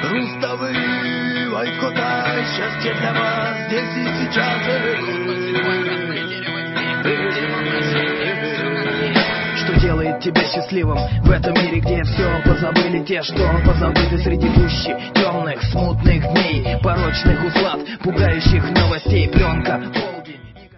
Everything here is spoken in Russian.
Руставы, Вайкота, счастье для вас здесь и сейчас. Что делает тебя счастливым в этом мире, где все позабыли те, что позабыты среди гущи темных, смутных дней, порочных услад, пугающих новостей, пленка